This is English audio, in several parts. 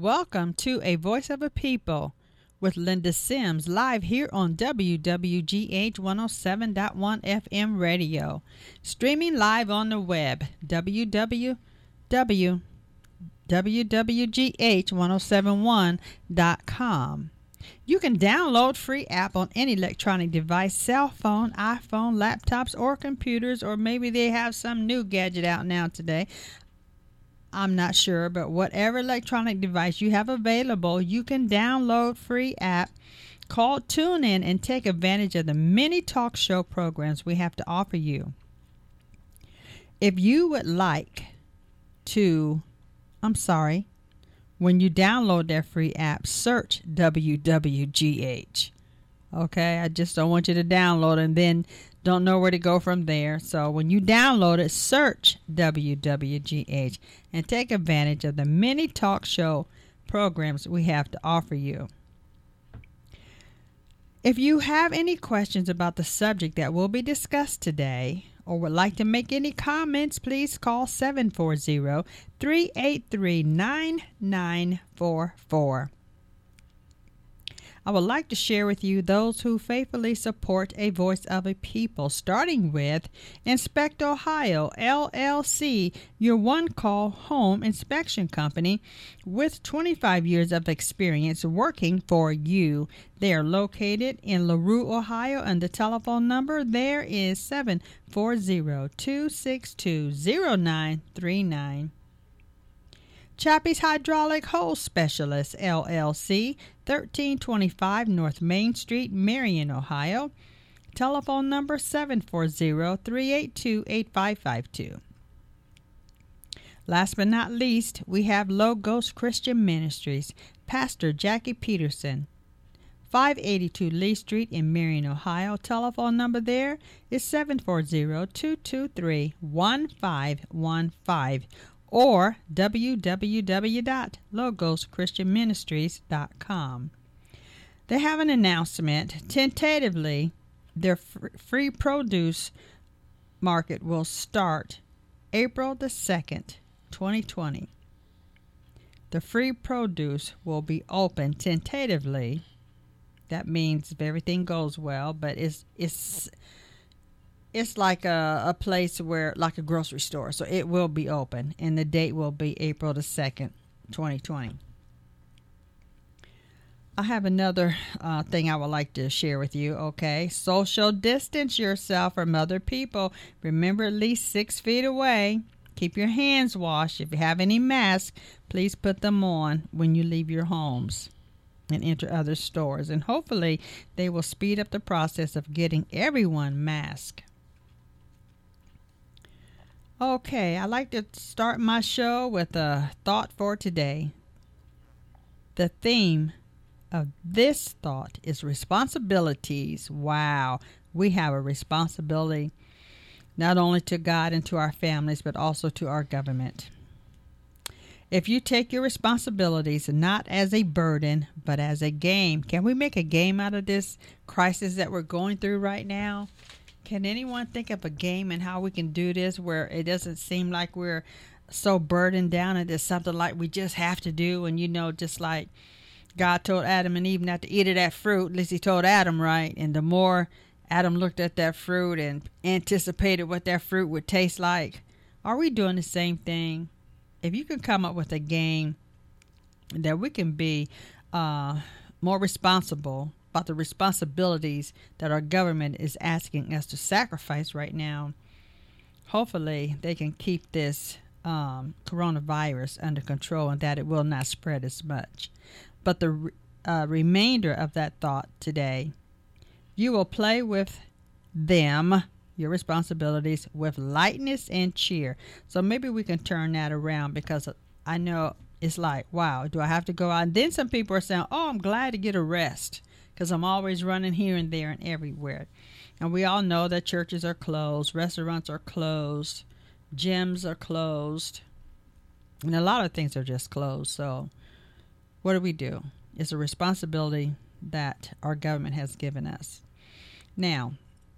welcome to A Voice of a People with Linda Sims, live here on WWGH 107.1 FM radio, streaming live on the web, www.wwgh1071.com. You can download free app on any electronic device, cell phone, iPhone, laptops, or computers, or maybe they have some new gadget out now today. I'm not sure, but whatever electronic device you have available, you can download free app called TuneIn and take advantage of the many talk show programs we have to offer you. If you would like to, when you download their free app, search WWGH. Okay, I just don't want you to download and then don't know where to go from there. So when you download it, search WWGH and take advantage of the many talk show programs we have to offer you. If you have any questions about the subject that will be discussed today, or would like to make any comments, please call 740-383-9944. I would like to share with you those who faithfully support A Voice of a People, starting with Inspect Ohio, LLC, your one-call home inspection company with 25 years of experience working for you. They are located in LaRue, Ohio, and the telephone number there is 740-262-0939. Chappie's Hydraulic Hose Specialist, LLC, 1325 North Main Street, Marion, Ohio. Telephone number 740-382-8552. Last but not least, we have Logos Christian Ministries, Pastor Jackie Peterson, 582 Lee Street in Marion, Ohio. Telephone number there is 740-223-1515. or www.logoschristianministries.com. They have an announcement. Tentatively, their free produce market will start April the 2nd, 2020. The free produce will be open tentatively. That means if everything goes well, but it's like a place where, like a grocery store. So it will be open, and the date will be April the 2nd, 2020. I have another thing I would like to share with you, okay? Social distance yourself from other people. Remember, at least 6 feet away. Keep your hands washed. If you have any masks, please put them on when you leave your homes and enter other stores. And hopefully, they will speed up the process of getting everyone masked. Okay, I like to start my show with a thought for today. The theme of this thought is responsibilities. Wow, we have a responsibility not only to God and to our families, but also to our government. If you take your responsibilities not as a burden, but as a game, can we make a game out of this crisis that we're going through right now? Can anyone think of a game and how we can do this where it doesn't seem like we're so burdened down and it's something like we just have to do? And, just like God told Adam and Eve not to eat of that fruit, at least he told Adam, right? And the more Adam looked at that fruit and anticipated what that fruit would taste like, are we doing the same thing? If you can come up with a game that we can be more responsible about the responsibilities that our government is asking us to sacrifice right now, hopefully they can keep this coronavirus under control and that it will not spread as much. But the remainder of that thought today, you will play with them, your responsibilities, with lightness and cheer. So maybe we can turn that around, because I know it's like, wow, do I have to go out? And then some people are saying, oh, I'm glad to get a rest, because I'm always running here and there and everywhere. And we all know that churches are closed, restaurants are closed, gyms are closed, and a lot of things are just closed. So what do? It's a responsibility that our government has given us. Now,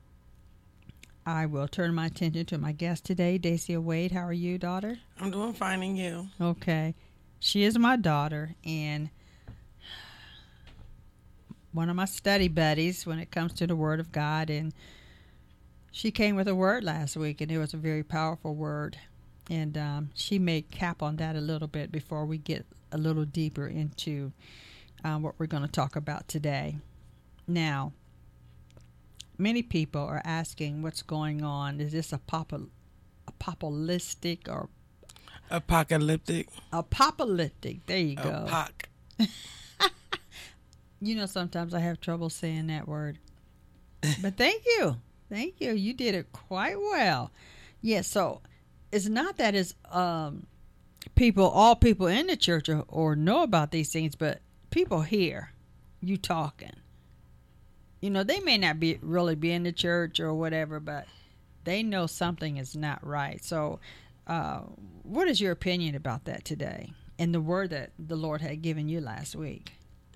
I will turn my attention to my guest today, Dacia Wade. How are you, daughter? I'm doing fine, and you? Okay. She is my daughter and one of my study buddies when it comes to the Word of God. And she came with a word last week, and it was a very powerful word. And she may cap on that a little bit before we get a little deeper into what we're going to talk about today. Now, many people are asking what's going on. Is this apocalyptic or apocalyptic? Apocalyptic. There you go. You know, sometimes I have trouble saying that word. But thank you. Thank you. You did it quite well. Yeah, so it's not that it's all people in the church or know about these things, but people hear you talking. You know, they may not really be in the church or whatever, but they know something is not right. So what is your opinion about that today and the word that the Lord had given you last week?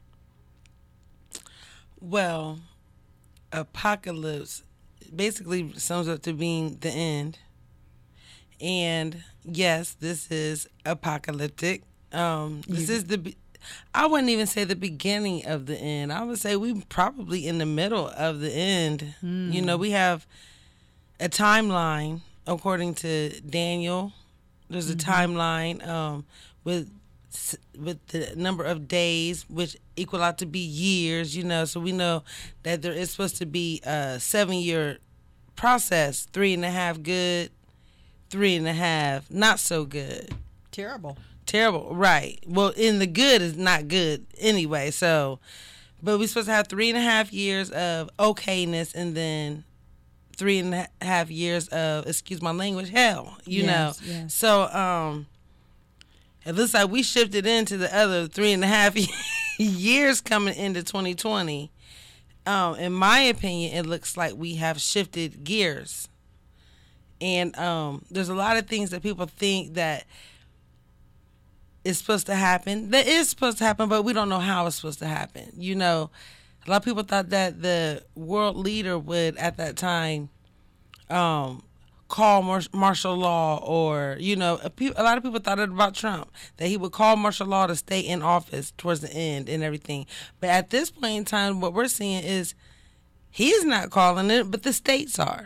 Well, apocalypse basically sums up to being the end. And yes, this is apocalyptic. This is I wouldn't even say the beginning of the end. I would say we probably in the middle of the end. You know, we have a timeline according to Daniel. There's a timeline with the number of days, which equal out to be years, you know. So we know that there is supposed to be a 7-year process, 3.5 good, 3.5 not so good. Terrible, right. Well, in the good is not good anyway. So, but we're supposed to have 3.5 years of okayness, and then 3.5 years of, excuse my language, hell, you know. Yes. So, it looks like we shifted into the other 3.5 years coming into 2020. In my opinion, it looks like we have shifted gears. And there's a lot of things that people think that is supposed to happen. That is supposed to happen, but we don't know how it's supposed to happen. You know, a lot of people thought that the world leader would, at that time, call martial law, or, you know, a lot of people thought it about Trump, that he would call martial law to stay in office towards the end and everything. But at this point in time, what we're seeing is he's not calling it, but the states are.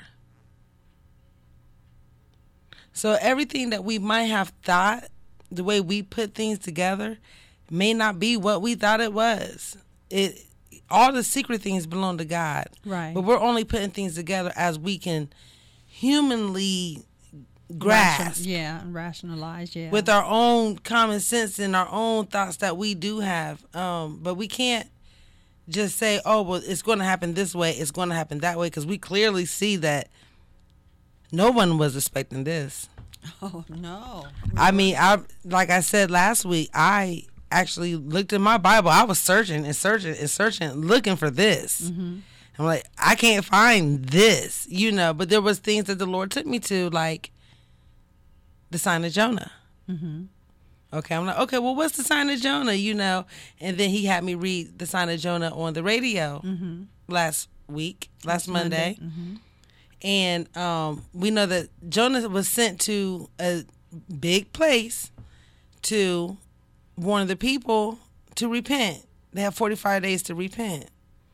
So everything that we might have thought, the way we put things together, may not be what we thought it was. All the secret things belong to God. Right. But we're only putting things together as we can humanly grasp. Rationalize, with our own common sense and our own thoughts that we do have. But we can't just say, oh, well, it's going to happen this way, it's going to happen that way, because we clearly see that no one was expecting this. Oh, no. I mean, like I said last week, I actually looked in my Bible. I was searching, looking for this. Mm-hmm. I'm like, I can't find this, you know. But there was things that the Lord took me to, like the sign of Jonah. Mm-hmm. Okay, I'm like, okay, well, what's the sign of Jonah, you know? And then he had me read the sign of Jonah on the radio last Monday. Mm-hmm. And we know that Jonah was sent to a big place to warn the people to repent. They have 45 days to repent.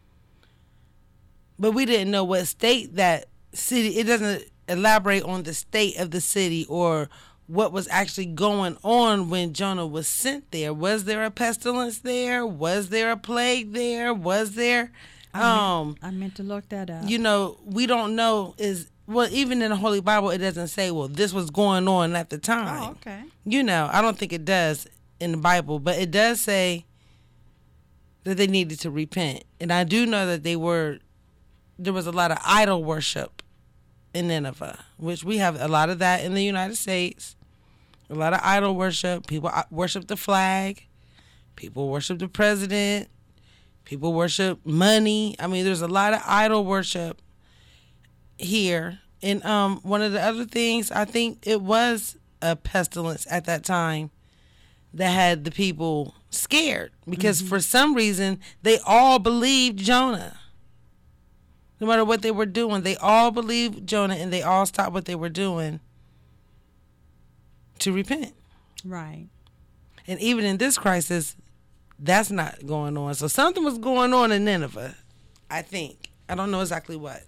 But we didn't know what state that city, it doesn't elaborate on the state of the city or what was actually going on when Jonah was sent there. Was there a pestilence there? Was there a plague there? Was there... I meant to look that up. You know, we don't know even in the Holy Bible, it doesn't say, well, this was going on at the time. Oh, okay. You know, I don't think it does in the Bible, but it does say that they needed to repent. And I do know that there was a lot of idol worship in Nineveh, which we have a lot of that in the United States. A lot of idol worship. People worship the flag. People worship the president. People worship money. I mean, there's a lot of idol worship here. And one of the other things, I think it was a pestilence at that time that had the people scared. Because for some reason, they all believed Jonah. No matter what they were doing, they all believed Jonah, and they all stopped what they were doing to repent. Right. And even in this crisis, that's not going on. So something was going on in Nineveh, I think. I don't know exactly what.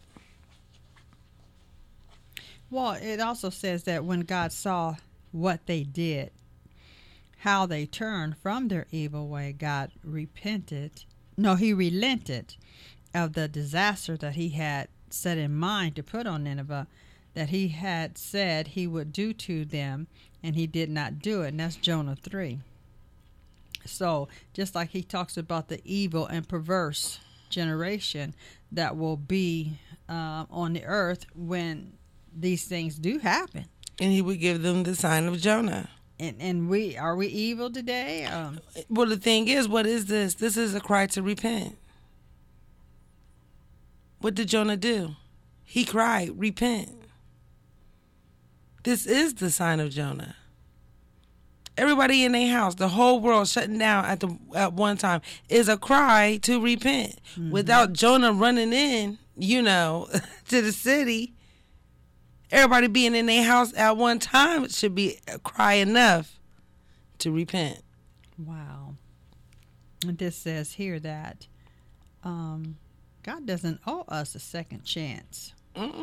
Well, it also says that when God saw what they did, how they turned from their evil way, God repented. No, he relented of the disaster that he had set in mind to put on Nineveh, that he had said he would do to them, and he did not do it. And that's Jonah 3. So just like he talks about the evil and perverse generation that will be on the earth when these things do happen. And he would give them the sign of Jonah. And we evil today? Well, the thing is, what is this? This is a cry to repent. What did Jonah do? He cried, repent. This is the sign of Jonah. Everybody in their house, the whole world shutting down at one time is a cry to repent. Mm-hmm. Without Jonah running in, to the city, everybody being in their house at one time should be a cry enough to repent. Wow. And this says here that God doesn't owe us a second chance.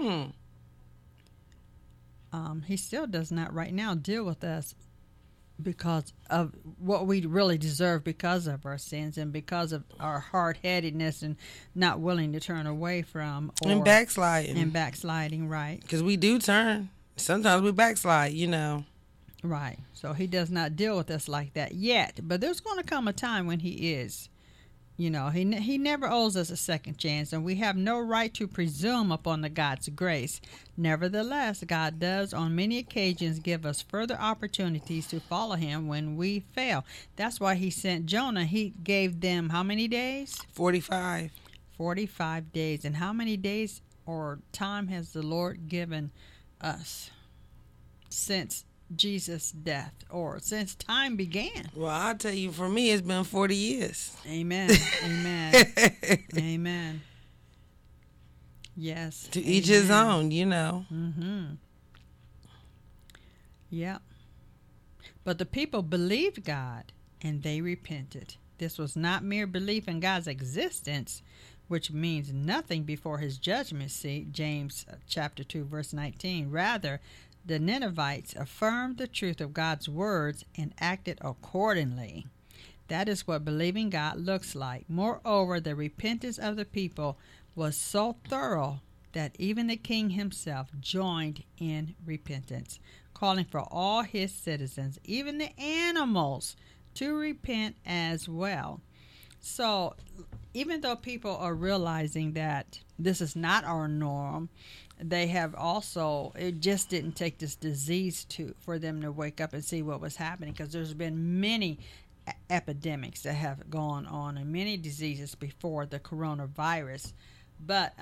He still does not right now deal with us because of what we really deserve because of our sins and because of our hard-headedness and not willing to turn away from. And backsliding. And backsliding, right. Because we do turn. Sometimes we backslide, Right. So he does not deal with us like that yet. But there's going to come a time when he is. He never owes us a second chance, and we have no right to presume upon the God's grace. Nevertheless, God does on many occasions give us further opportunities to follow him when we fail. That's why he sent Jonah. He gave them how many days? 45. 45 days. And how many days or time has the Lord given us since Jesus' death or since time began? Well, I'll tell you, for me, it's been 40 years. Amen. Amen. Amen. Yes. To each his own, Mm-hmm. Yep. But the people believed God and they repented. This was not mere belief in God's existence, which means nothing before his judgment seat, James chapter 2, verse 19. Rather, the Ninevites affirmed the truth of God's words and acted accordingly. That is what believing God looks like. Moreover, the repentance of the people was so thorough that even the king himself joined in repentance, calling for all his citizens, even the animals, to repent as well. So, even though people are realizing that this is not our norm, they have also, it just didn't take this disease for them to wake up and see what was happening, because there's been many epidemics that have gone on and many diseases before the coronavirus. But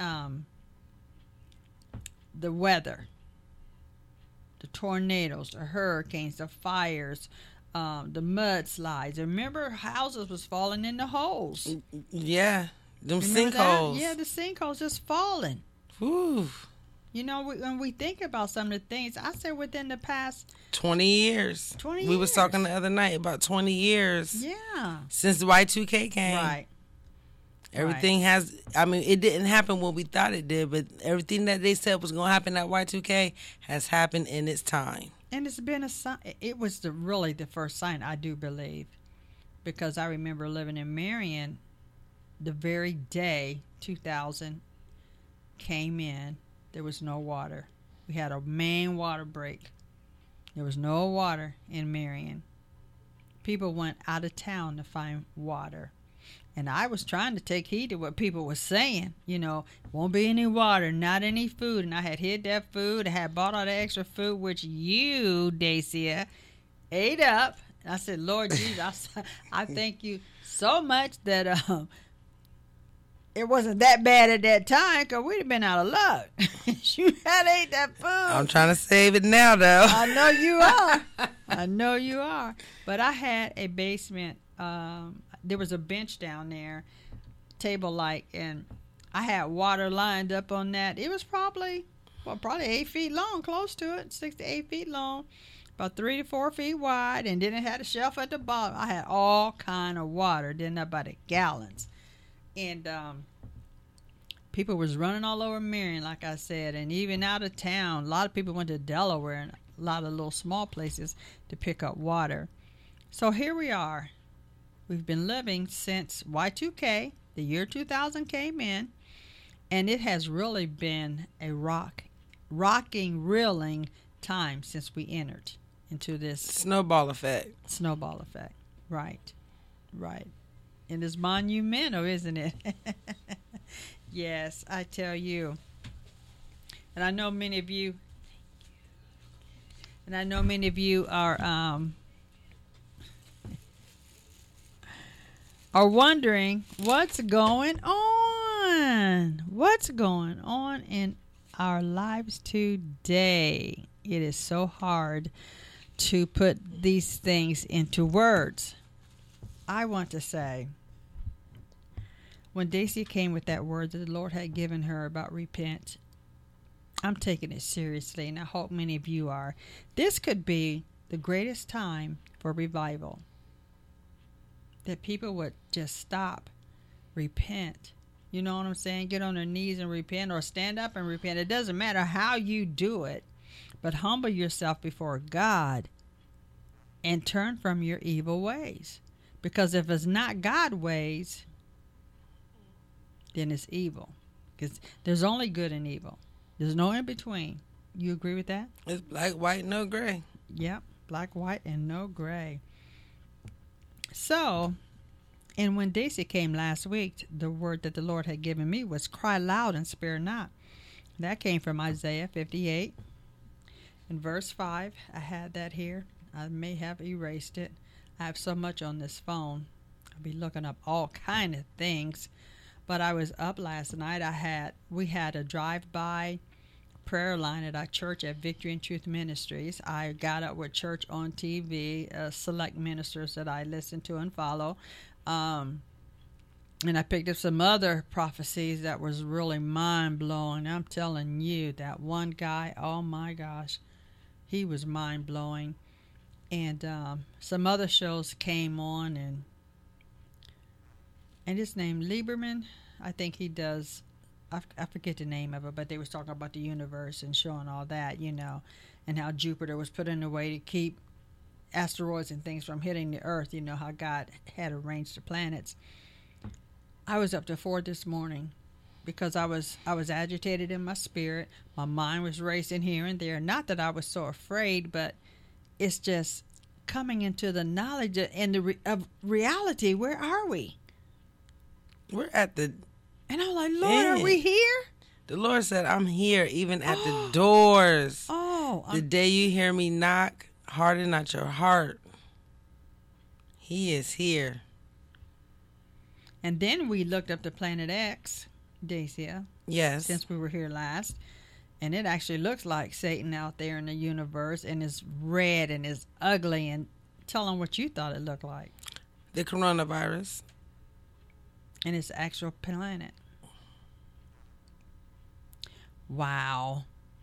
the weather, the tornadoes, the hurricanes, the fires, the mudslides. Remember, houses was falling in the holes. Yeah, them Remember sinkholes. that? Yeah, the sinkholes just falling. Whew. When we think about some of the things, I say within the past 20 years. 20 We years. was talking the other night about 20 years. Yeah. Since the Y2K came. Right. Everything has, it didn't happen when we thought it did, but everything that they said was going to happen at Y2K has happened in its time. And it's been a sign. It was really the first sign, I do believe, because I remember living in Marion the very day 2000 came in. There was no water. We had a main water break. There was no water in Marion. People went out of town to find water. And I was trying to take heed to what people were saying. Won't be any water, not any food. And I had hid that food. I had bought all the extra food, which you, Dacia, ate up. And I said, Lord Jesus, I thank you so much that it wasn't that bad at that time, because we'd have been out of luck. You had ate that food. I'm trying to save it now, though. I know you are. I know you are. But I had a basement. There was a bench down there, table-like, and I had water lined up on that. It was probably 8 feet long, close to it, 6 to 8 feet long. about 3 to 4 feet wide, and then it had a shelf at the bottom. I had all kind of water, didn't know about it, gallons. And people was running all over Marion, like I said, and even out of town. A lot of people went to Delaware and a lot of little small places to pick up water. So here we are. We've been living since Y2K, the year 2000 came in, and it has really been a rocking, reeling time since we entered into this snowball effect. Right. And it's monumental, isn't it? Yes, I tell you. And I know many of you are wondering what's going on. What's going on in our lives today? It is so hard to put these things into words. I want to say, when Daisy came with that word that the Lord had given her about repent, I'm taking it seriously, and I hope many of you are. This could be the greatest time for revival. That people would just stop, repent. You know what I'm saying? Get on their knees and repent, or stand up and repent. It doesn't matter how you do it, but humble yourself before God and turn from your evil ways. Because if it's not God's ways, then it's evil. Because there's only good and evil. There's no in between. You agree with that? It's black, white, no gray. Yep, black, white, and no gray. So, and when Daisy came last week, the word that the Lord had given me was cry loud and spare not. That came from Isaiah 58 and verse 5. I had that here. I may have erased it. I have so much on this phone. I'll be looking up all kind of things. But I was up last night. We had a drive-by prayer line at our church at Victory and Truth Ministries. I got up with Church on TV, select ministers that I listen to and follow. And I picked up some other prophecies that was really mind-blowing. I'm telling you, that one guy, oh my gosh, he was mind-blowing. And some other shows came on, and his name, Lieberman, I think he does, I forget the name of it, but they was talking about the universe and showing all that, you know, and how Jupiter was put in a way to keep asteroids and things from hitting the earth, you know, how God had arranged the planets. I was up to 4 this morning because I was agitated in my spirit. My mind was racing here and there. Not that I was so afraid, but it's just coming into the knowledge and of reality. Where are we? We're at the And I'm like, Lord, are we here? The Lord said, I'm here, even at the doors. The day you hear me knock, harden not your heart. He is here. And then we looked up the Planet X, Dacia. Yes. Since we were here last. And it actually looks like Satan out there in the universe, and it's red and it's ugly. And tell them what you thought it looked like. The coronavirus. And it's an actual planet. Wow.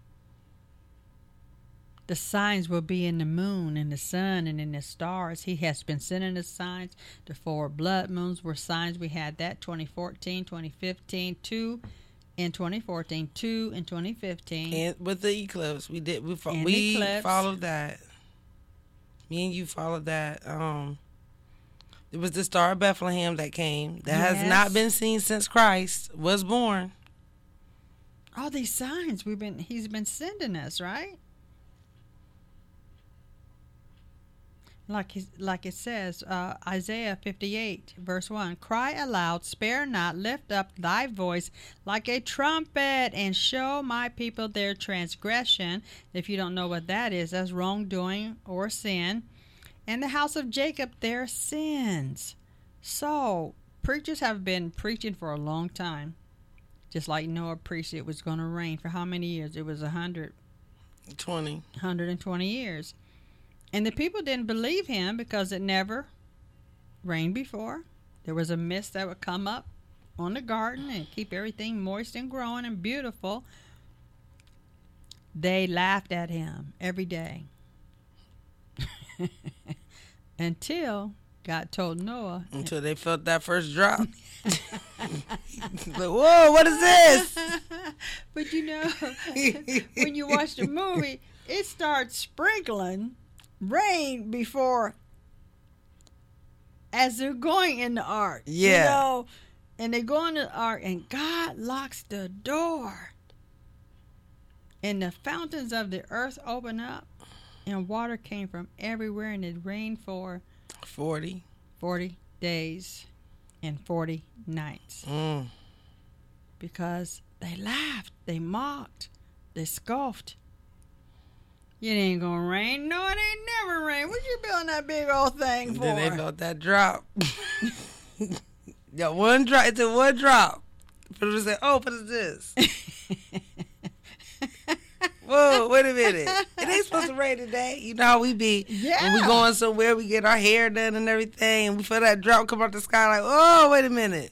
The signs will be in the moon and the sun and in the stars. He has been sending the signs. The 4 blood moons were signs. We had that 2014, 2015, 2 in 2014, 2 in 2015. And with the eclipse, we followed that. Me and you followed that. It was the Star of Bethlehem that came. That has not been seen since Christ was born. All these signs he's been sending us, right? Like it says, Isaiah 58, verse 1, cry aloud, spare not, lift up thy voice like a trumpet, and show my people their transgression. If you don't know what that is, that's wrongdoing or sin. And the house of Jacob their sins. So, preachers have been preaching for a long time. Just like Noah preached it was going to rain for how many years? It was 120 years. And the people didn't believe him because it never rained before. There was a mist that would come up on the garden and keep everything moist and growing and beautiful. They laughed at him every day. Until God told Noah. Until they felt that first drop. Like, whoa, what is this? But you know, when you watch the movie, it starts sprinkling rain before, as they're going in the ark. Yeah. You know, and they go in the ark, and God locks the door. And the fountains of the earth open up, and water came from everywhere, and it rained for 40 days and 40 nights. Because they laughed, they mocked, they scoffed. It ain't gonna rain. No, it ain't never rain. What you building that big old thing for? Then they felt that drop. Yeah, one drop. It's a one drop. People say, "Oh, what is this?" Whoa, wait a minute. It ain't supposed to rain today. You know how we be. Yeah. When we going somewhere, we get our hair done and everything, and we feel that drop come out the sky like, oh, wait a minute.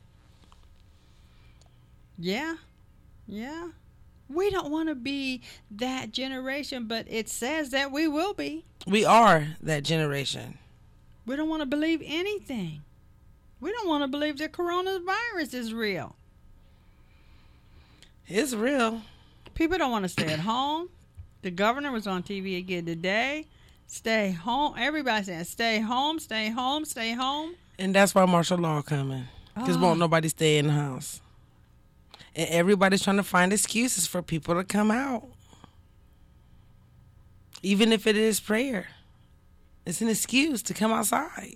Yeah. Yeah. We don't want to be that generation, but it says that we will be. We are that generation. We don't want to believe anything. We don't want to believe that coronavirus is real. It's real. People don't want to stay at home. The governor was on TV again today. Stay home. Everybody's saying stay home, stay home, stay home. And that's why martial law coming. Because won't nobody stay in the house. And everybody's trying to find excuses for people to come out. Even if it is prayer. It's an excuse to come outside.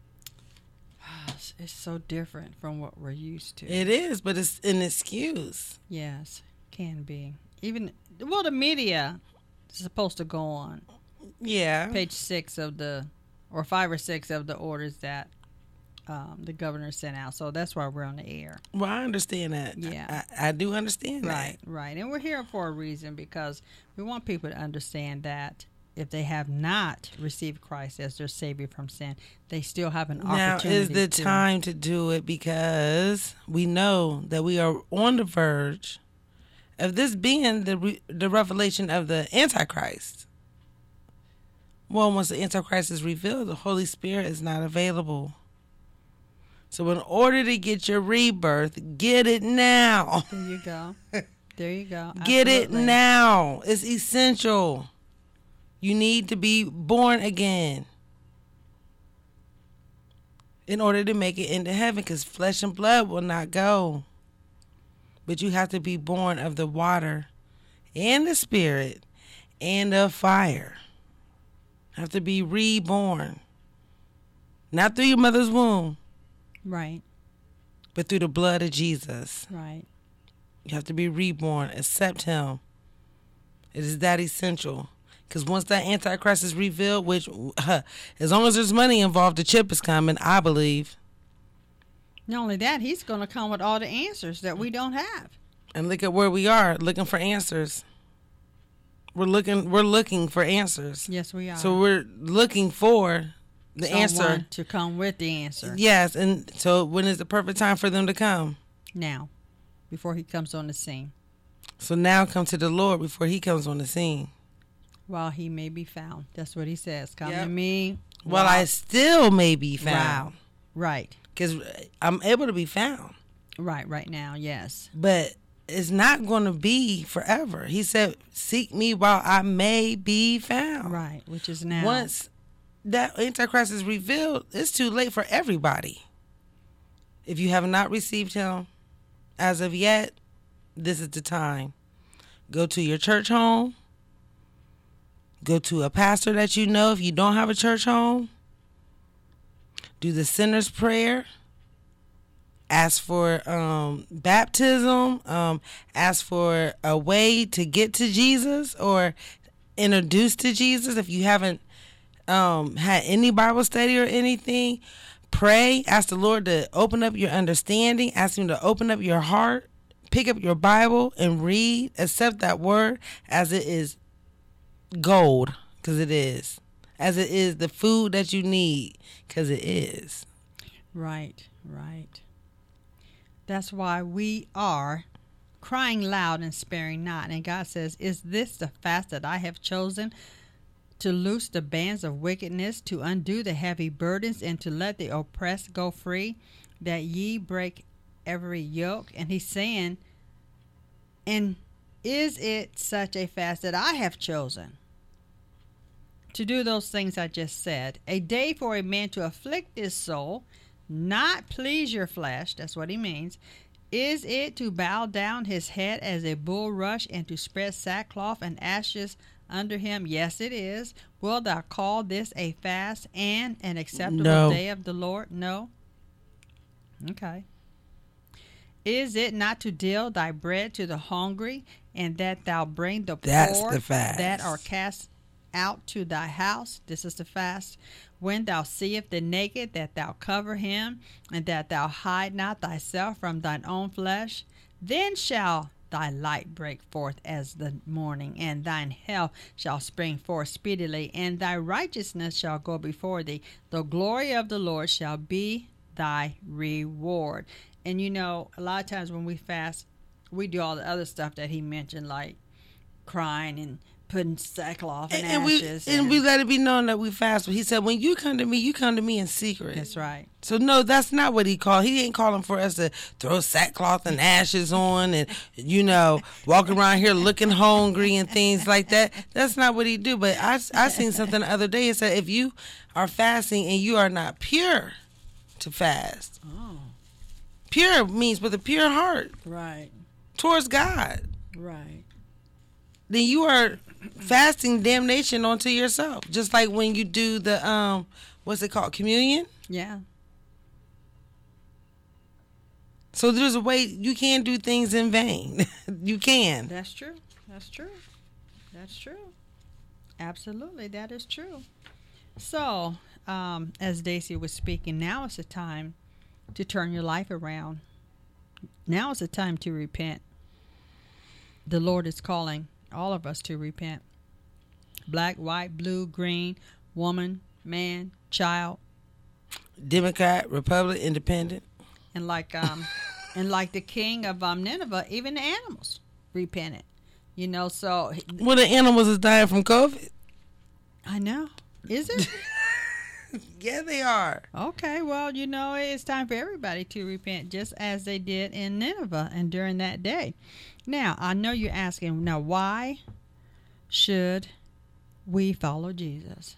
It's so different from what we're used to. It is, but it's an excuse. Yes, can be. Even, well, the media is supposed to go on. Yeah. Page 6 of the, or 5 or 6 of the orders that the governor sent out. So that's why we're on the air. Well, I understand that. Yeah. I do understand Right, that. right. And we're here for a reason, because we want people to understand that if they have not received Christ as their Savior from sin, they still have an opportunity. Now is the time to do it, because we know that we are on the verge of this being the revelation of the Antichrist. Well, once the Antichrist is revealed, the Holy Spirit is not available. So in order to get your rebirth, get it now. There you go. There you go. Get it Absolutely. now. It's essential. You need to be born again in order to make it into heaven, because flesh and blood will not go. But you have to be born of the water and the Spirit and of fire. You have to be reborn. Not through your mother's womb, Right, but through the blood of Jesus. right. You have to be reborn. Accept him. It is that essential. Because once that Antichrist is revealed, which, as long as there's money involved, the chip is coming, I believe. Not only that, he's going to come with all the answers that we don't have. And look at where we are, looking for answers. We're looking for answers. Yes, we are. So we're looking for the Someone answer to come with the answer. Yes, and so when is the perfect time for them to come? Now, before he comes on the scene. So now come to the Lord before he comes on the scene. While he may be found. That's what he says. Come Yep. to me. While I still may be found. Wow. Right. Because I'm able to be found. Right now, yes. But it's not going to be forever. He said, seek me while I may be found. Right, which is now. Once that Antichrist is revealed, it's too late for everybody. If you have not received him as of yet, this is the time. Go to your church home. Go to a pastor that you know if you don't have a church home. Do the sinner's prayer. Ask for baptism. Ask for a way to get to Jesus or introduced to Jesus. If you haven't had any Bible study or anything, pray. Ask the Lord to open up your understanding. Ask him to open up your heart. Pick up your Bible and read. Accept that word as it is gold, because it is. As it is the food that you need, because it is. Right. That's why we are crying loud and sparing not. And God says, is this the fast that I have chosen to loose the bands of wickedness, to undo the heavy burdens, and to let the oppressed go free, that ye break every yoke. And he's saying, and is it such a fast that I have chosen to do those things I just said? A day for a man to afflict his soul, not please your flesh. That's what he means. Is it to bow down his head as a bulrush, and to spread sackcloth and ashes under him? Yes, it is. Will thou call this a fast and an acceptable day of the Lord? No. Okay. Is it not to deal thy bread to the hungry, and that thou bring the poor that are cast out to thy house? This is the fast. When thou seest the naked, that thou cover him, and that thou hide not thyself from thine own flesh, then shall thy light break forth as the morning, and thine health shall spring forth speedily, and thy righteousness shall go before thee. The glory of the Lord shall be thy reward. And you know, a lot of times when we fast, we do all the other stuff that he mentioned, like crying and putting sackcloth and ashes. We let it be known that we fast. But he said, when you come to me, you come to me in secret. That's right. So no, that's not what he called. He ain't calling for us to throw sackcloth and ashes on and, you know, walk around here looking hungry and things like that. That's not what he do. But I seen something the other day. It said, if you are fasting and you are not pure to fast. Oh. Pure means with a pure heart. Right. Towards God. Right. Then you are fasting damnation onto yourself. Just like when you do the, what's it called? Communion? Yeah. So there's a way you can do things in vain. You can. That's true. That's true. That's true. Absolutely. That is true. So, as Daisy was speaking, now is the time to turn your life around. Now is the time to repent. The Lord is calling all of us to repent. Black, white, blue, green, woman, man, child. Democrat, Republican, Independent. And like the king of Nineveh, even the animals repented. You know, so well, the animals is dying from COVID. I know. Is it? Yeah, they are. Okay, well, you know, it's time for everybody to repent, just as they did in Nineveh and during that day. Now, I know you're asking, now, why should we follow Jesus?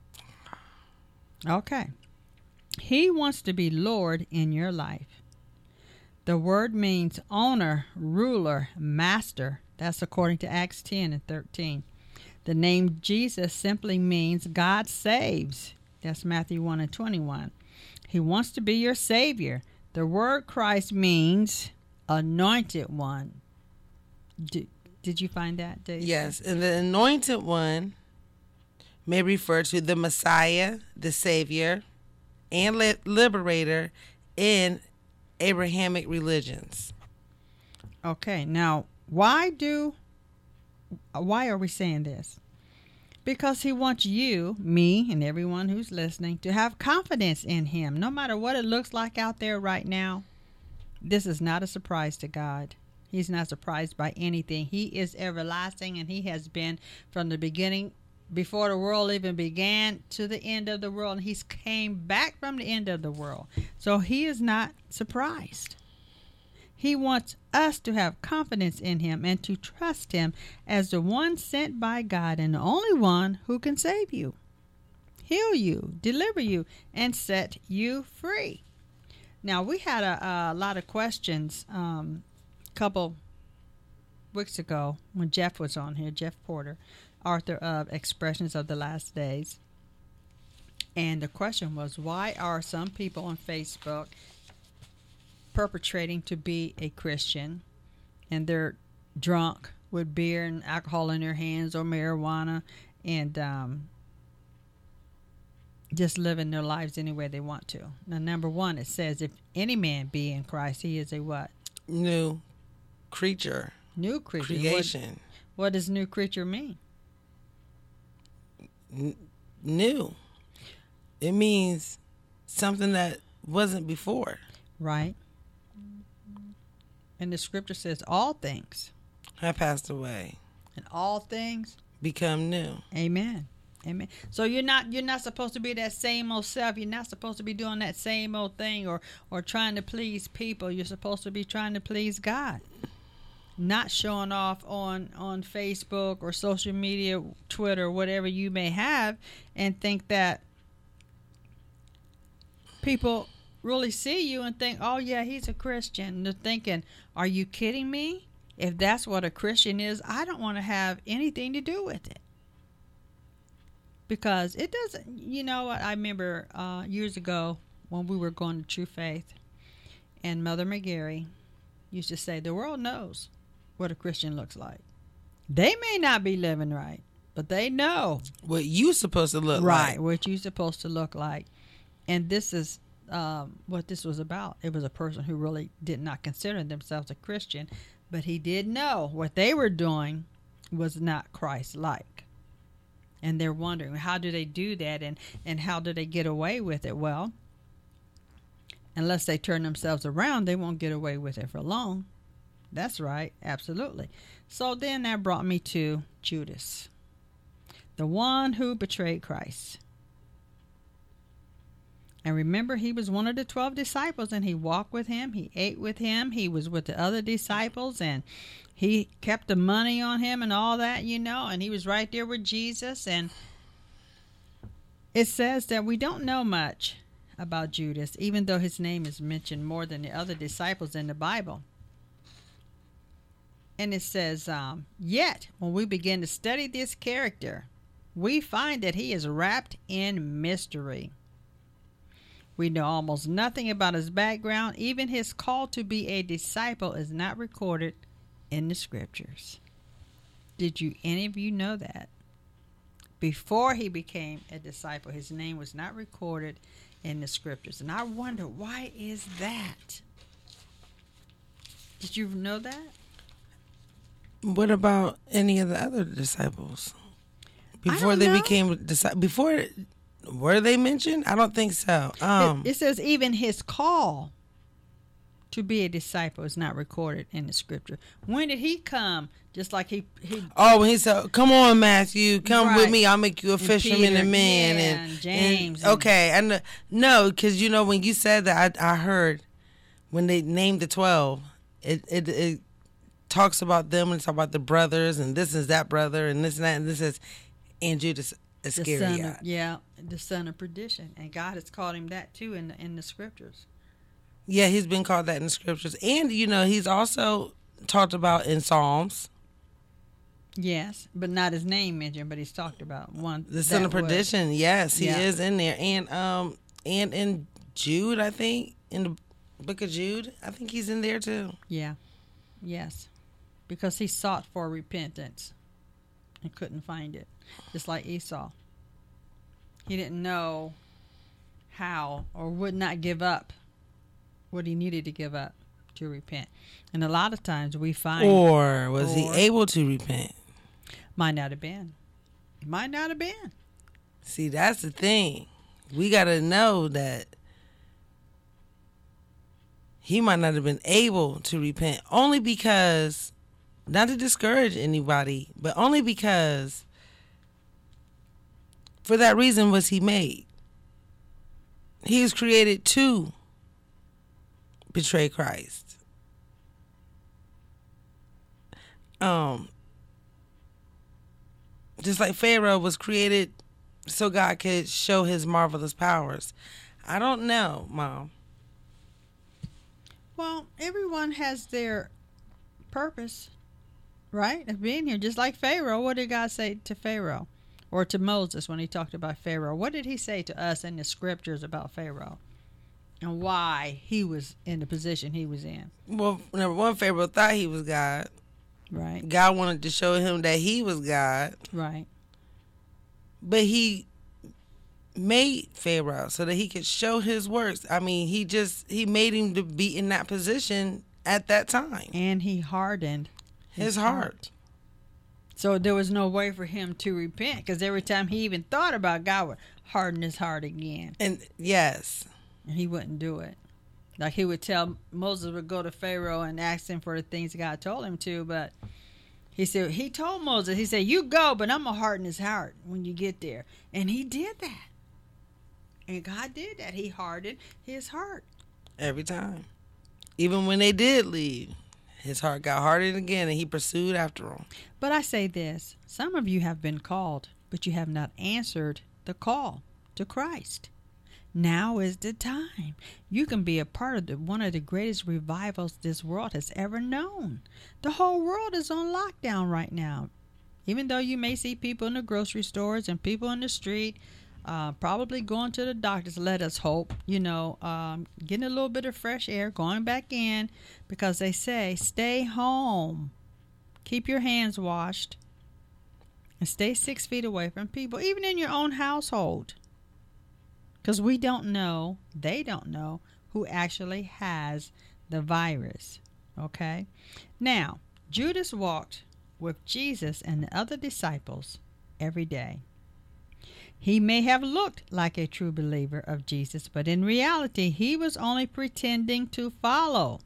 Okay. He wants to be Lord in your life. The word means owner, ruler, master. That's according to Acts 10 and 13. The name Jesus simply means God saves. That's Matthew 1 and 21. He wants to be your Savior. The word Christ means anointed one. Did you find that, Dave? Yes, and the anointed one may refer to the Messiah, the Savior, and liberator in Abrahamic religions. Okay, now why are we saying this? Because he wants you, me, and everyone who's listening to have confidence in him. No matter what it looks like out there right now, this is not a surprise to God. He's not surprised by anything. He is everlasting, and he has been from the beginning, before the world even began, to the end of the world. And he's came back from the end of the world. So he is not surprised. He wants us to have confidence in him and to trust him as the one sent by God and the only one who can save you, heal you, deliver you, and set you free. Now, we had a lot of questions a couple weeks ago when Jeff was on here, Jeff Porter, author of Expressions of the Last Days. And the question was, why are some people on Facebook perpetrating to be a Christian, and they're drunk with beer and alcohol in their hands or marijuana, and just living their lives any way they want to? Now, number one, it says, if any man be in Christ, he is a what? New creature. New creature. Creation. What does new creature mean? New. It means something that wasn't before. Right. And the scripture says all things have passed away, and all things become new. Amen. Amen. So you're not supposed to be that same old self. You're not supposed to be doing that same old thing or trying to please people. You're supposed to be trying to please God. Not showing off on Facebook or social media, Twitter, whatever you may have, and think that people really see you and think, oh yeah, he's a Christian. And they're thinking, are you kidding me? If that's what a Christian is, I don't want to have anything to do with it. Because it doesn't, you know what, I remember years ago when we were going to True Faith, and Mother McGarry used to say, the world knows what a Christian looks like. They may not be living right, but they know what you supposed to look right, like. what you're supposed to look like. And this is what this was about. It was a person who really did not consider themselves a Christian, but he did know what they were doing was not Christ-like. And they're wondering, how do they do that, and how do they get away with it? Well, unless they turn themselves around, they won't get away with it for long. That's right, absolutely. So then that brought me to Judas, the one who betrayed Christ. And remember, he was one of the 12 disciples, and he walked with him, he ate with him, he was with the other disciples, and he kept the money on him and all that, you know, and he was right there with Jesus. And it says that we don't know much about Judas, even though his name is mentioned more than the other disciples in the Bible. And it says, yet, when we begin to study this character, we find that he is wrapped in mystery. We know almost nothing about his background. Even his call to be a disciple is not recorded in the scriptures. Did any of you know that? Before he became a disciple, his name was not recorded in the scriptures. And I wonder, why is that? Did you know that? What about any of the other disciples? Before don't they know. became disciples, were they mentioned? I don't think so. It says even his call to be a disciple is not recorded in the scripture. When did he come? Just like he when he said, "Come on, Matthew, come with Right. me. I'll make you a fisherman Peter, of men." yeah, and James and- okay, and no, because you know when you said that, I heard when they named the 12, it talks about them and talks about the brothers and this is that brother and this and that and this is and Judas Iscariot. the son of perdition, and God has called him that too in the scriptures. Yeah, he's been called that in the scriptures, and you know he's also talked about in Psalms. Yes, but not his name mentioned, but he's talked about one. The son of perdition. Yes, he Yeah. is in there, and in Jude, I think in the book of Jude, I think he's in there too. Yeah, yes, because he sought for repentance and couldn't find it, just like Esau. He didn't know how or would not give up what he needed to give up to repent. And a lot of times we find... Or was he able to repent? Might not have been. Might not have been. See, that's the thing. We got to know that he might not have been able to repent only because, not to discourage anybody, but only because for that reason was he made. He was created to betray Christ. Just like Pharaoh was created so God could show his marvelous powers. I don't know, Mom. Well, everyone has their purpose, right, of being here. Just like Pharaoh. What did God say to Pharaoh? Or to Moses when he talked about Pharaoh? What did he say to us in the scriptures about Pharaoh? And why he was in the position he was in? Well, number one, Pharaoh thought he was God. Right. God wanted to show him that he was God. Right. But he made Pharaoh so that he could show his works. I mean, he made him to be in that position at that time. And he hardened His heart. So there was no way for him to repent, because every time he even thought about God would harden his heart again. And yes. And he wouldn't do it. Like he would tell, Moses would go to Pharaoh and ask him for the things God told him to, but He said, he told Moses, he said, you go, but I'm going to harden his heart when you get there. And he did that. And God did that. He hardened his heart. Every time. Even when they did leave, his heart got hardened again, and he pursued after them. But I say this, some of you have been called, but you have not answered the call to Christ. Now is the time. You can be a part of one of the greatest revivals this world has ever known. The whole world is on lockdown right now. Even though you may see people in the grocery stores and people in the street, probably going to the doctors, let us hope, getting a little bit of fresh air, going back in, because they say, stay home, keep your hands washed, and stay 6 feet away from people, even in your own household. Because we don't know, they don't know, who actually has the virus. Okay? Now, Judas walked with Jesus and the other disciples every day. He may have looked like a true believer of Jesus, but in reality, he was only pretending to follow.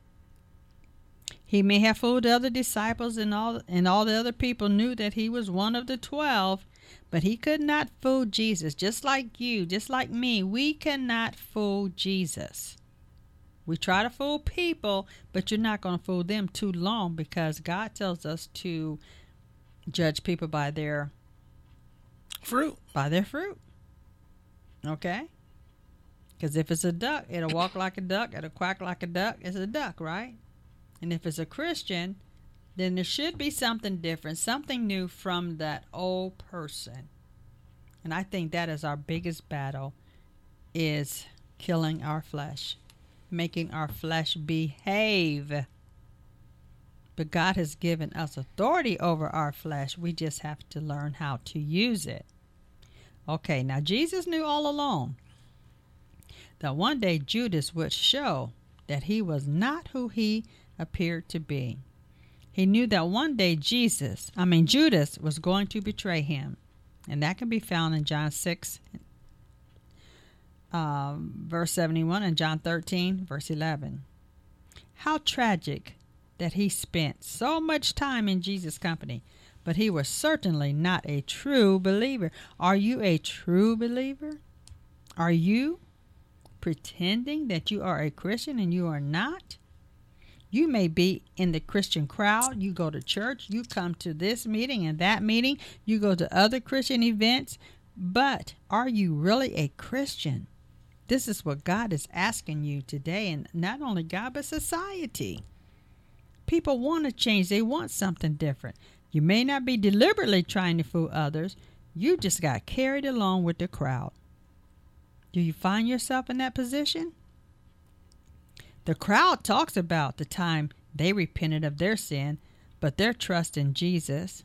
He may have fooled other disciples, and all the other people knew that he was one of the 12, but he could not fool Jesus. Just like you, just like me, we cannot fool Jesus. We try to fool people, but you're not going to fool them too long, because God tells us to judge people by their fruit. By their fruit. Okay? Because if it's a duck, it'll walk like a duck, it'll quack like a duck. It's a duck, right? And if it's a Christian, then there should be something different, something new from that old person. And I think that is our biggest battle, is killing our flesh, making our flesh behave. But God has given us authority over our flesh. We just have to learn how to use it. Okay, now Jesus knew all along that one day Judas would show that he was not who he appeared to be. He knew that one day Judas was going to betray him. And that can be found in John 6, verse 71, and John 13, verse 11. How tragic that he spent so much time in Jesus' company, but he was certainly not a true believer. Are you a true believer? Are you pretending that you are a Christian and you are not? You may be in the Christian crowd. You go to church. You come to this meeting and that meeting. You go to other Christian events. But are you really a Christian? This is what God is asking you today. And not only God, but society. People want to change. They want something different. You may not be deliberately trying to fool others. You just got carried along with the crowd. Do you find yourself in that position? The crowd talks about the time they repented of their sin, but put their trust in Jesus,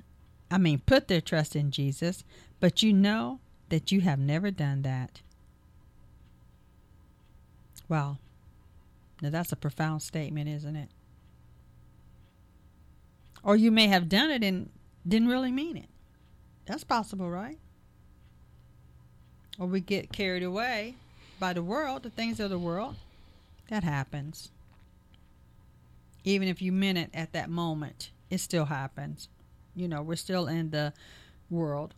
but you know that you have never done that. Wow. Now that's a profound statement, isn't it? Or you may have done it and didn't really mean it. That's possible, right? Or we get carried away by the world, the things of the world. That happens. Even if you meant it at that moment, it still happens. We're still in the world.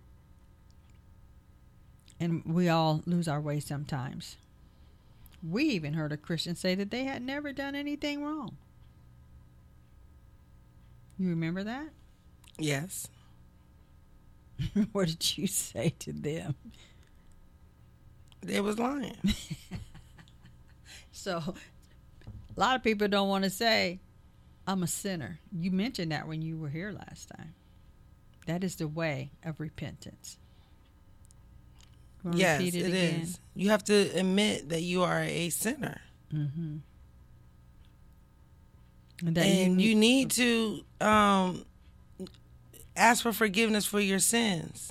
And we all lose our way sometimes. We even heard a Christian say that they had never done anything wrong. You remember that? Yes. What did you say to them? They was lying. So, a lot of people don't want to say, I'm a sinner. You mentioned that when you were here last time. That is the way of repentance. Yes, it is. You have to admit that you are a sinner. Mm-hmm. And you need to ask for forgiveness for your sins.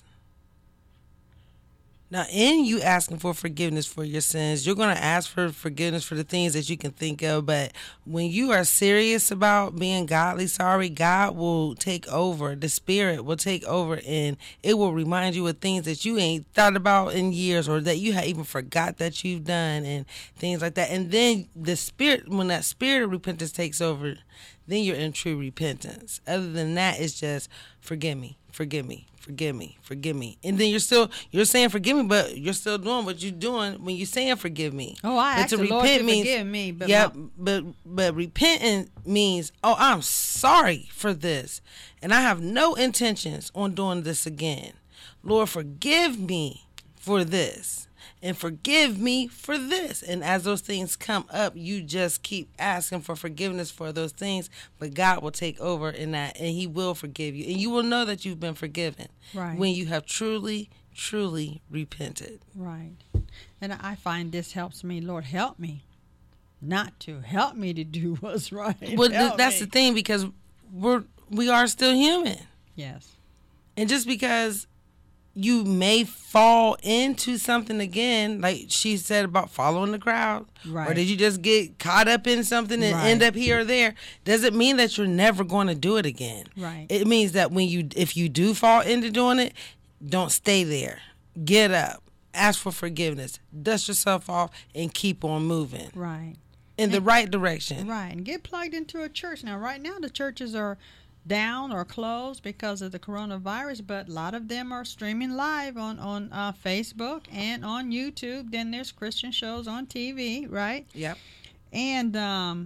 Now, in you asking for forgiveness for your sins, you're going to ask for forgiveness for the things that you can think of. But when you are serious about being godly sorry, God will take over. The Spirit will take over, and it will remind you of things that you ain't thought about in years, or that you had even forgot that you've done, and things like that. And then the Spirit, when that Spirit of repentance takes over, then you're in true repentance. Other than that, it's just forgive me, forgive me, forgive me, forgive me. And then you're saying forgive me, but you're still doing what you're doing when you're saying forgive me. Oh, I asked the Lord to forgive me. But but repenting means, oh, I'm sorry for this, and I have no intentions on doing this again. Lord, forgive me for this. And forgive me for this. And as those things come up, you just keep asking for forgiveness for those things. But God will take over in that, and He will forgive you. And you will know that you've been forgiven when you have truly, truly repented. Right. And I find this helps me. Lord, help me not to. Help me to do what's right. Well, that's the thing, because we are still human. Yes. And just because you may fall into something again, like she said about following the crowd, or did you just get caught up in something and end up here or there, doesn't mean that you're never going to do it again. Right. It means that if you do fall into doing it, don't stay there. Get up, ask for forgiveness, dust yourself off, and keep on moving. Right. In the right direction. Right. And get plugged into a church. Now, right now, the churches are down or closed because of the coronavirus, but a lot of them are streaming live on Facebook and on YouTube. Then there's Christian shows on TV, right? Yep. And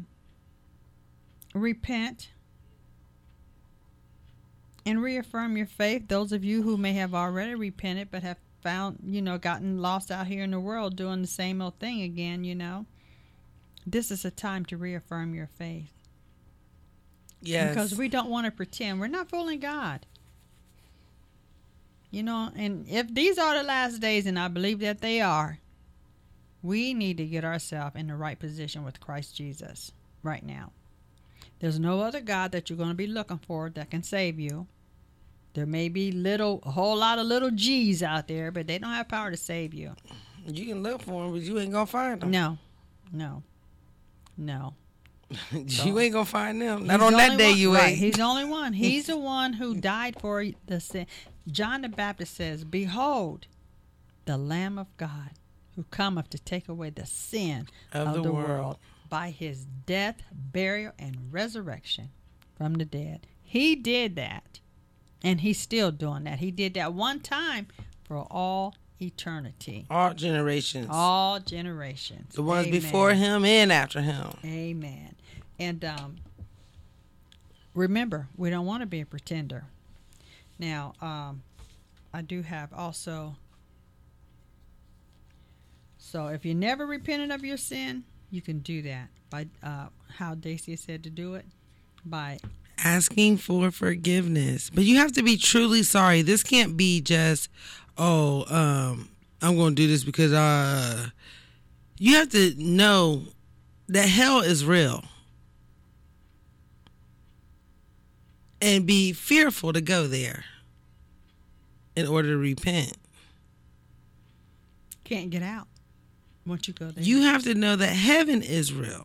repent and reaffirm your faith. Those of you who may have already repented but have gotten lost out here in the world doing the same old thing again, this is a time to reaffirm your faith. Yes. Because we don't want to pretend. We're not fooling God. And if these are the last days, and I believe that they are, we need to get ourselves in the right position with Christ Jesus right now. There's no other God that you're going to be looking for that can save you. There may be a whole lot of little G's out there, but they don't have power to save you. You can look for them, but you ain't going to find them. No. You ain't gonna find them. Not on that day you ain't. He's the only one. He's the one who died for the sin. John the Baptist says, "Behold, the Lamb of God, who cometh to take away the sin of the world by His death, burial, and resurrection from the dead." He did that, and He's still doing that. He did that one time for all eternity. All generations. All generations. The ones before Him and after Him. Amen. And remember, we don't want to be a pretender. Now, I do have also, so if you never repented of your sin, you can do that by how Daisy said to do it, by asking for forgiveness. But you have to be truly sorry. This can't be just, I'm going to do this because you have to know that hell is real. And be fearful to go there in order to repent. Can't get out once you go there. You have to know that heaven is real.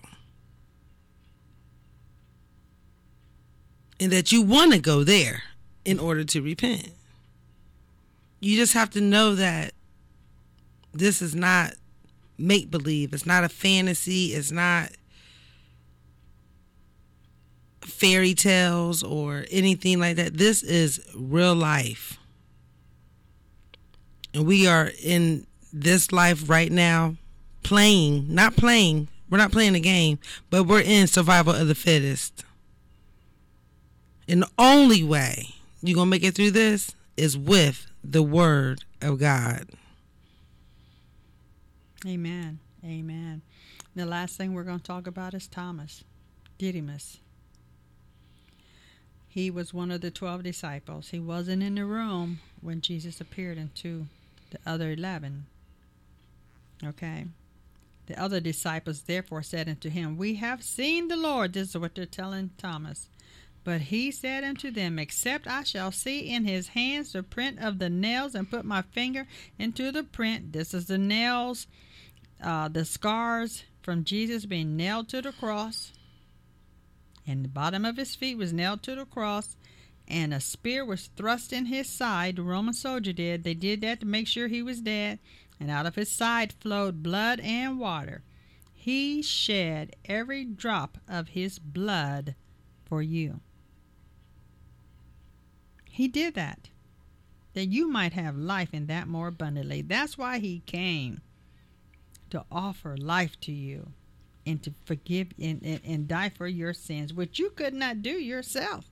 And that you want to go there in order to repent. You just have to know that this is not make-believe. It's not a fantasy. It's not fairy tales or anything like that. This is real life. And we are in this life right now we're not playing the game, but we're in survival of the fittest. And the only way you're going to make it through this is with the Word of God. Amen. Amen. The last thing we're going to talk about is Thomas Didymus. He was one of the 12 disciples. He wasn't in the room when Jesus appeared unto the other 11. Okay. The other disciples therefore said unto him, "We have seen the Lord." This is what they're telling Thomas. But he said unto them, "Except I shall see in his hands the print of the nails, and put my finger into the print." This is the nails, the scars from Jesus being nailed to the cross. And the bottom of his feet was nailed to the cross, and a spear was thrust in his side. The Roman soldier did. They did that to make sure he was dead. And out of his side flowed blood and water. He shed every drop of his blood for you. He did that you might have life and that more abundantly. That's why he came, to offer life to you and to forgive and die for your sins, which you could not do yourself.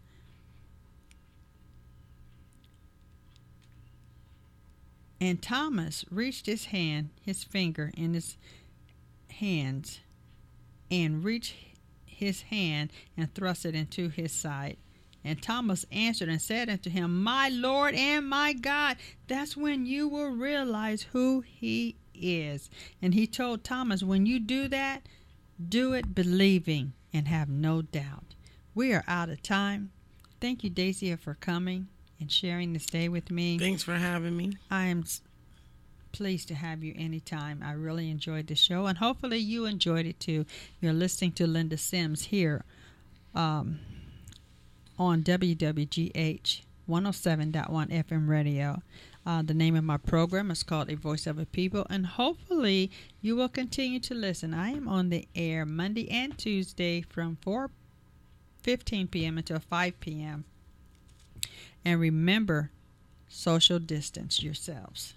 And Thomas reached his finger in his hands, and reached his hand and thrust it into his side. And Thomas answered and said unto him, My Lord and my God. That's when you will realize who he is. And he told Thomas, when you do that, do it believing and have no doubt. We are out of time. Thank you, Daisy, for coming and sharing this day with me. Thanks for having me. I am pleased to have you anytime. I really enjoyed the show, and hopefully you enjoyed it too. You're listening to Linda Sims here on WWGH 107.1 FM radio. The name of my program is called A Voice of a People, and hopefully you will continue to listen. I am on the air Monday and Tuesday from 4:15 p.m. until 5 p.m. And remember, social distance yourselves.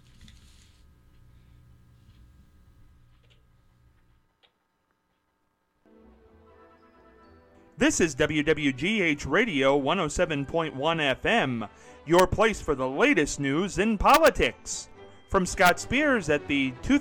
This is WWGH Radio 107.1 FM, your place for the latest news in politics. From Scott Spears at the 2000